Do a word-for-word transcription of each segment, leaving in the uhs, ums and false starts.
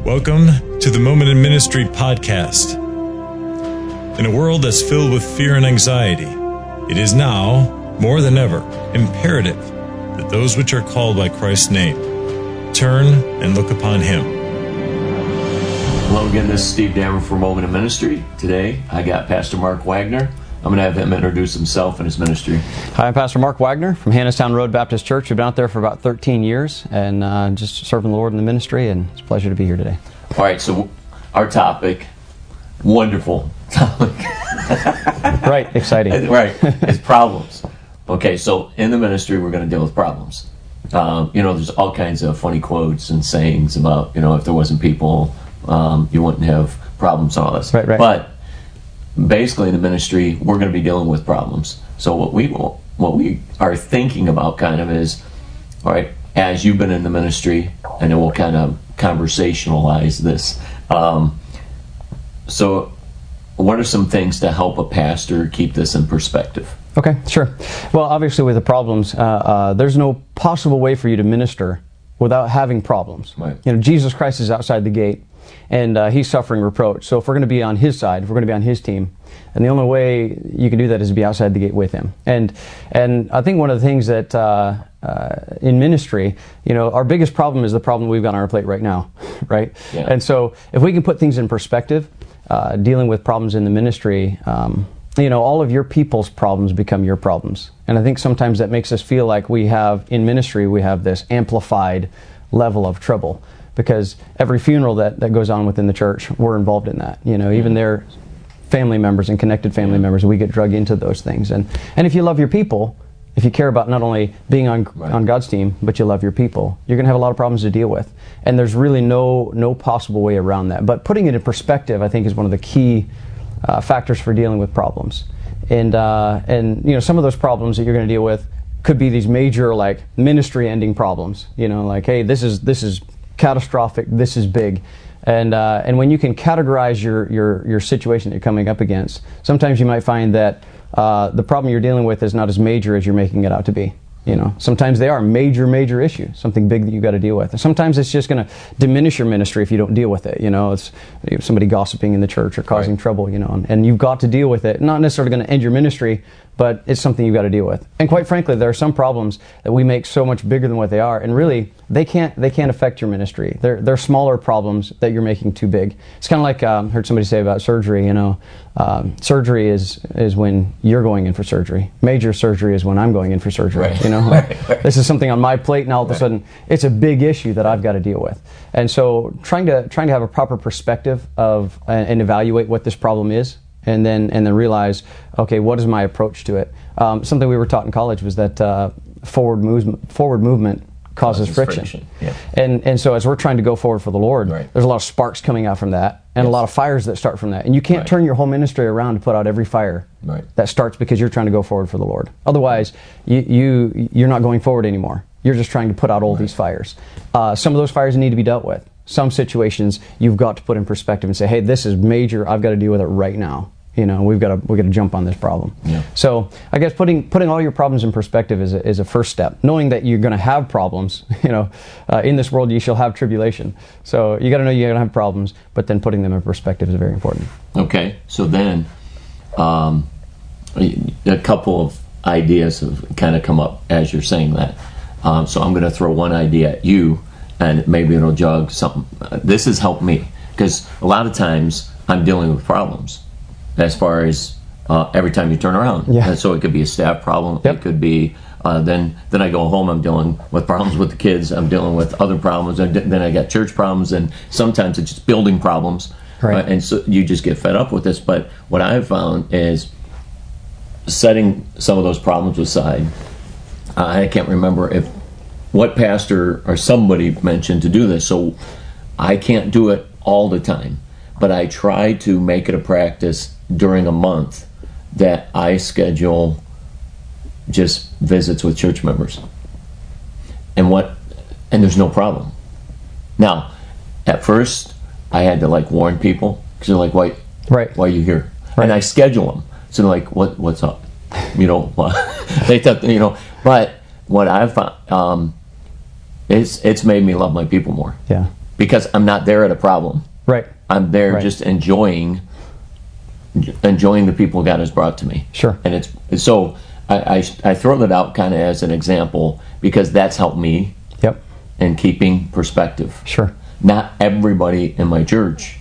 Welcome to the Moment in Ministry podcast. In a world that's filled with fear and anxiety, it is now, more than ever, imperative that those which are called by Christ's name turn and look upon Him. Hello again, this is Steve Dammer for Moment in Ministry. Today, I got Pastor Mark Wagner. I'm going to have him introduce himself and his ministry. Hi, I'm Pastor Mark Wagner from Hannistown Road Baptist Church. We've been out there for about thirteen years and uh, just serving the Lord in the ministry, and it's a pleasure to be here today. All right, so our topic, wonderful topic. Right, exciting. Right, it's problems. Okay, so in the ministry, we're going to deal with problems. Um, you know, there's all kinds of funny quotes and sayings about, you know, if there wasn't people, um, you wouldn't have problems and all this. Right, right. But basically, in the ministry, we're going to be dealing with problems. So what we what we are thinking about kind of is, all right, as you've been in the ministry, and then we'll kind of conversationalize this. Um, so what are some things to help a pastor keep this in perspective? Okay, sure. Well, obviously with the problems, uh, uh, there's no possible way for you to minister without having problems. Right. You know, Jesus Christ is outside the gate, and uh, He's suffering reproach. So if we're going to be on His side, if we're going to be on His team, and the only way you can do that is to be outside the gate with Him. And and I think one of the things that uh, uh, in ministry, you know, our biggest problem is the problem we've got on our plate right now, right? Yeah. And so if we can put things in perspective, uh, dealing with problems in the ministry, um, you know, all of your people's problems become your problems. And I think sometimes that makes us feel like we have, in ministry, we have this amplified level of trouble. Because every funeral that, that goes on within the church, we're involved in that. You know, even their family members and connected family yeah. members, we get drug into those things. And and if you love your people, if you care about not only being on right. on God's team, but you love your people, you're going to have a lot of problems to deal with. And there's really no no possible way around that. But putting it in perspective, I think, is one of the key uh, factors for dealing with problems. And uh, and you know, some of those problems that you're going to deal with could be these major, like, ministry-ending problems. You know, like, hey, this is this is catastrophic, this is big. And uh, and when you can categorize your, your, your situation that you're coming up against, sometimes you might find that uh, the problem you're dealing with is not as major as you're making it out to be. You know, sometimes they are major, major issues, something big that you got to deal with. And sometimes it's just going to diminish your ministry if you don't deal with it. You know, it's somebody gossiping in the church or causing right. trouble, you know, and, and you've got to deal with it. Not necessarily going to end your ministry, but it's something you've got to deal with. And quite frankly, there are some problems that we make so much bigger than what they are, and really, they can't they can't affect your ministry. They're they're smaller problems that you're making too big. It's kind of like um, heard somebody say about surgery. You know, um, surgery is is when you're going in for surgery. Major surgery is when I'm going in for surgery. Right. You know, right, right. This is something on my plate, and all of a right. sudden, it's a big issue that I've got to deal with. And so, trying to trying to have a proper perspective of and, and evaluate what this problem is. And then, and then realize, okay, what is my approach to it? Um, something we were taught in college was that uh, forward movement, forward movement causes, causes friction. friction. Yeah. And and so as we're trying to go forward for the Lord, right. there's a lot of sparks coming out from that, and yes. a lot of fires that start from that. And you can't right. turn your whole ministry around to put out every fire right. that starts because you're trying to go forward for the Lord. Otherwise, you, you you're not going forward anymore. You're just trying to put out all right. these fires. Uh, some of those fires need to be dealt with. Some situations you've got to put in perspective and say, hey, this is major. I've got to deal with it right now. You know, we've got to we got to jump on this problem. Yeah. So I guess putting putting all your problems in perspective is a, is a first step. Knowing that you're going to have problems. You know, uh, in this world you shall have tribulation. So you got to know you're going to have problems, but then putting them in perspective is very important. Okay. So then, um, a couple of ideas have kind of come up as you're saying that. Um, so I'm going to throw one idea at you, and maybe it'll jog something. Uh, this has helped me because a lot of times I'm dealing with problems. As far as uh, every time you turn around. Yeah. And so it could be a staff problem. Yep. It could be, uh, then then I go home, I'm dealing with problems with the kids. I'm dealing with other problems. And then I got church problems. And sometimes it's just building problems. Right. Uh, and so you just get fed up with this. But what I've found is setting some of those problems aside. Uh, I can't remember if what pastor or somebody mentioned to do this. So I can't do it all the time. But I try to make it a practice during a month that I schedule just visits with church members. And what and there's no problem. Now, at first I had to like warn people because they're like, why right. why are you here? Right. And I schedule them. So they're like, what what's up? You know, they thought, you know, but what I've found um it's it's made me love my people more. Yeah. because I'm not there at a problem. Right. I'm there Right. just enjoying enjoying the people God has brought to me. Sure. And it's so I, I, I throw that out kind of as an example because that's helped me Yep. in keeping perspective. Sure. Not everybody in my church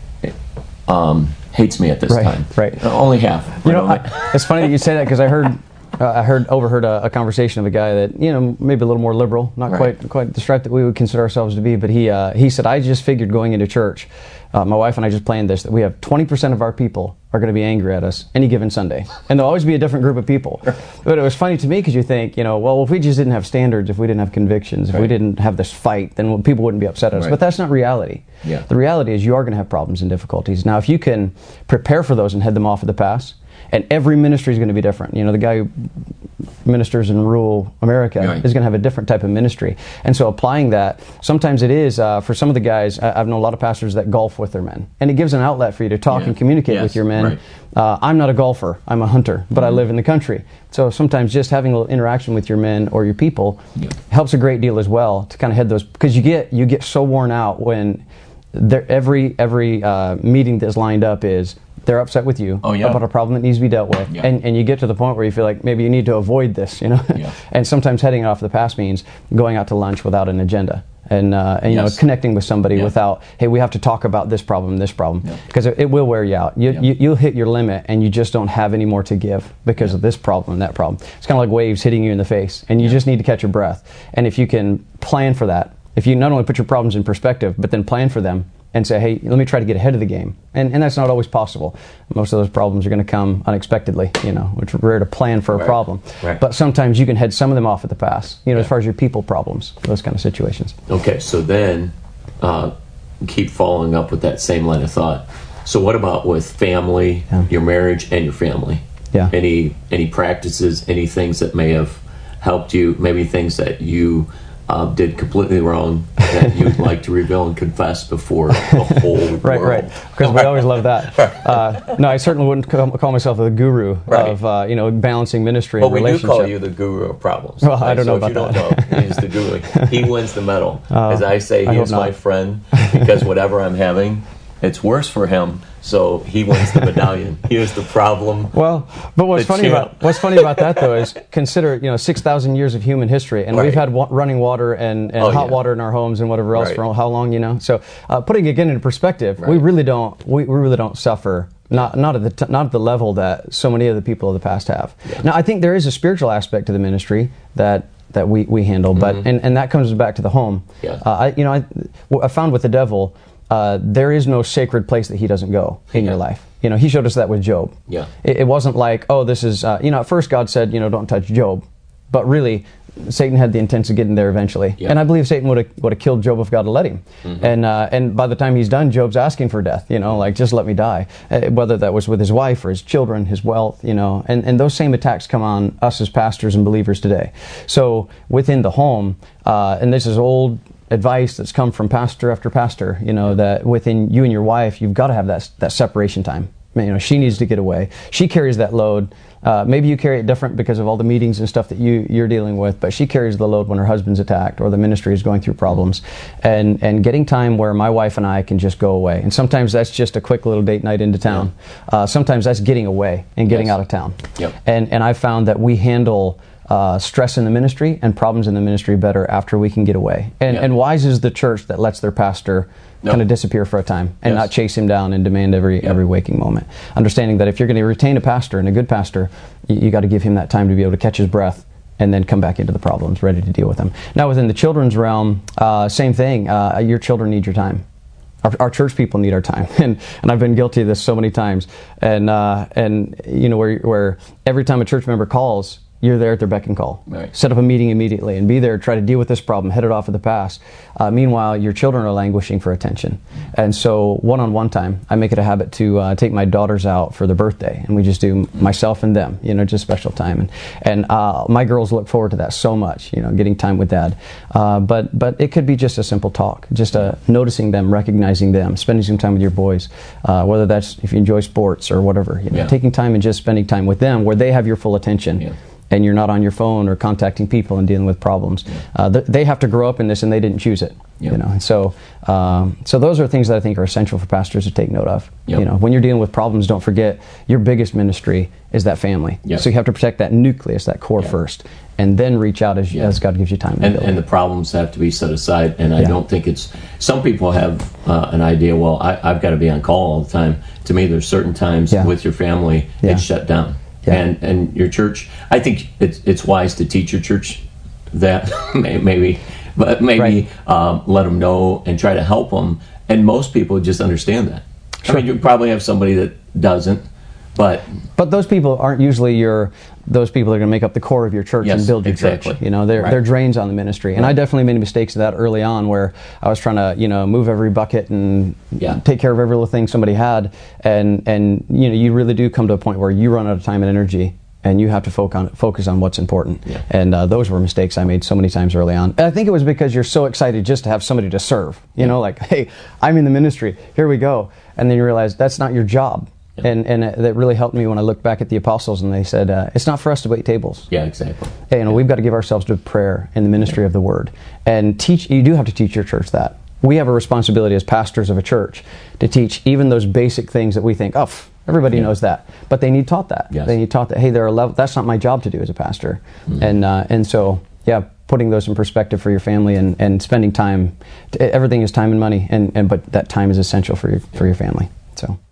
um, hates me at this Right, time. right. Only half. You know, I, it's funny that you say that because I heard, uh, I heard, overheard a, a conversation of a guy that you know maybe a little more liberal, not Right. quite, quite the stripe that we would consider ourselves to be. But he, uh, he said, I just figured going into church, uh, my wife and I just planned this that we have twenty percent of our people are going to be angry at us any given Sunday, and there'll always be a different group of people. But it was funny to me because you think, you know, well, if we just didn't have standards, if we didn't have convictions, if Right. we didn't have this fight, then people wouldn't be upset at us. Right. But that's not reality. Yeah. The reality is you are going to have problems and difficulties. Now, if you can prepare for those and head them off at the pass, and every ministry is going to be different. You know, the guy who ministers in rural America Right. is going to have a different type of ministry. And so applying that, sometimes it is, uh, for some of the guys, I- I've known a lot of pastors that golf with their men. And it gives an outlet for you to talk Yeah. and communicate Yes. with your men. Right. Uh, I'm not a golfer, I'm a hunter, but Mm-hmm. I live in the country. So sometimes just having a little interaction with your men or your people Yeah. helps a great deal as well to kind of head those, because you get you get so worn out when there, every every uh, meeting that's lined up is they're upset with you Oh, yeah. about a problem that needs to be dealt with, Yeah. and and you get to the point where you feel like maybe you need to avoid this, you know. Yeah. And sometimes heading off the pass means going out to lunch without an agenda, and uh, and you Yes. know connecting with somebody Yeah. without, hey, we have to talk about this problem, this problem, Yeah. because it, it will wear you out. You, Yeah. you you'll hit your limit, and you just don't have any more to give because of this problem and that problem. It's kind of like waves hitting you in the face, and you just need to catch your breath. And if you can plan for that, if you not only put your problems in perspective, but then plan for them and say, hey, let me try to get ahead of the game. And and that's not always possible. Most of those problems are going to come unexpectedly, you know, which is rare to plan for a Right. problem. Right. But sometimes you can head some of them off at the pass, you know, as Yeah. far as your people problems, those kind of situations. Okay, so then uh, keep following up with that same line of thought. So what about with family, Yeah. your marriage, and your family? Yeah. Any any practices, any things that may have helped you, maybe things that you uh, did completely wrong that you'd like to reveal and confess before the whole Right, world? right. Because we always love that. Uh, no, I certainly wouldn't call, call myself a guru Right. of uh, you know balancing ministry But and we do relationship. call you the guru of problems. Well, I don't so know if you about don't that. know, he's the guru. He wins the medal. As I say, I he hope is my not. friend because whatever I'm having, it's worse for him. So he wins the medallion. He is the problem. Well, but what's The funny champ. about what's funny about that though is consider you know six thousand years of human history, and Right. we've had wa- running water and, and Oh, hot yeah. water in our homes and whatever else Right. for how long, you know. So uh, putting it again into perspective, we Right. really don't we, we really don't suffer. Not not at the t- not at the level that so many of the people of the past have. Yeah. Now I think there is a spiritual aspect to the ministry that that we, we handle, but and, and that comes back to the home. Yeah. Uh, I you know I, I found with the devil. Uh, there is no sacred place that he doesn't go in Yeah. your life. You know, he showed us that with Job. Yeah. It, it wasn't like, oh, this is, uh, you know, at first God said, you know, don't touch Job. But really, Satan had the intent of getting there eventually. Yeah. And I believe Satan would have would have killed Job if God had let him. Mm-hmm. And uh, and by the time he's done, Job's asking for death, you know, like, just let me die. Uh, whether that was with his wife or his children, his wealth, you know. And, and those same attacks come on us as pastors and believers today. So within the home, uh, and this is old advice that's come from pastor after pastor, you know, that within you and your wife, you've got to have that that separation time. You know, she needs to get away. She carries that load. Uh, maybe you carry it different because of all the meetings and stuff that you, you're dealing with, but she carries the load when her husband's attacked or the ministry is going through problems. And and getting time where my wife and I can just go away. And sometimes that's just a quick little date night into town. Uh, sometimes that's getting away and getting Yes. out of town. Yep. And and I found that we handle uh, stress in the ministry and problems in the ministry better after we can get away. And Yeah. and wise is the church that lets their pastor No. kind of disappear for a time and Yes. not chase him down and demand every Yeah. every waking moment. Understanding that if you're going to retain a pastor and a good pastor, you, you got to give him that time to be able to catch his breath and then come back into the problems, ready to deal with them. Now, within the children's realm, uh, same thing. Uh, your children need your time. Our, our church people need our time, and and I've been guilty of this so many times. And uh, and you know where where every time a church member calls, you're there at their beck and call. Right. Set up a meeting immediately and be there, try to deal with this problem, head it off at the pass. Uh, meanwhile, your children are languishing for attention. And so one-on-one time, I make it a habit to uh, take my daughters out for their birthday, and we just do myself and them, you know, just special time. And, and uh, my girls look forward to that so much, you know, getting time with Dad. Uh, but but it could be just a simple talk, just uh, noticing them, recognizing them, spending some time with your boys, uh, whether that's if you enjoy sports or whatever, you know, Yeah. taking time and just spending time with them where they have your full attention. Yeah. and you're not on your phone or contacting people and dealing with problems. Uh, th- they have to grow up in this, and they didn't choose it. Yep. You know, and so um, so those are things that I think are essential for pastors to take note of. Yep. You know, when you're dealing with problems, don't forget your biggest ministry is that family. Yep. So you have to protect that nucleus, that core yep. first, and then reach out as, yep. as God gives you time. And, and the problems have to be set aside. And I yeah. don't think it's. Some people have uh, an idea. Well, I, I've got to be on call all the time. To me, there's certain times yeah. with your family yeah. it's shut down. Yeah. And and your church. I think it's it's wise to teach your church that maybe. But maybe right. um, let them know and try to help them. And most people just understand that. Sure. I mean, you probably have somebody that doesn't, but... But those people aren't usually your... Those people are going to make up the core of your church yes, and build your exactly. church. You know, they're, right. they're drains on the ministry. And right. I definitely made mistakes of that early on where I was trying to, you know, move every bucket and yeah. take care of every little thing somebody had. And, and, you know, you really do come to a point where you run out of time and energy. And you have to focus on focus on what's important. Yeah. And uh, those were mistakes I made so many times early on. And I think it was because you're so excited just to have somebody to serve. You yeah. know, like, hey, I'm in the ministry. Here we go. And then you realize that's not your job. Yeah. And and it, that really helped me when I looked back at the apostles and they said, uh, it's not for us to wait tables. Yeah, exactly. Hey, you know, yeah. we've got to give ourselves to prayer and the ministry yeah. of the word. And teach. You do have to teach your church that. We have a responsibility as pastors of a church to teach even those basic things that we think, oh, everybody yeah. knows that, but they need taught that. Yes. They need taught that. Hey, there are level. That's not my job to do as a pastor, mm-hmm. and uh, and so yeah, putting those in perspective for your family and, and spending time. To, everything is time and money, and, and but that time is essential for your for your family. So.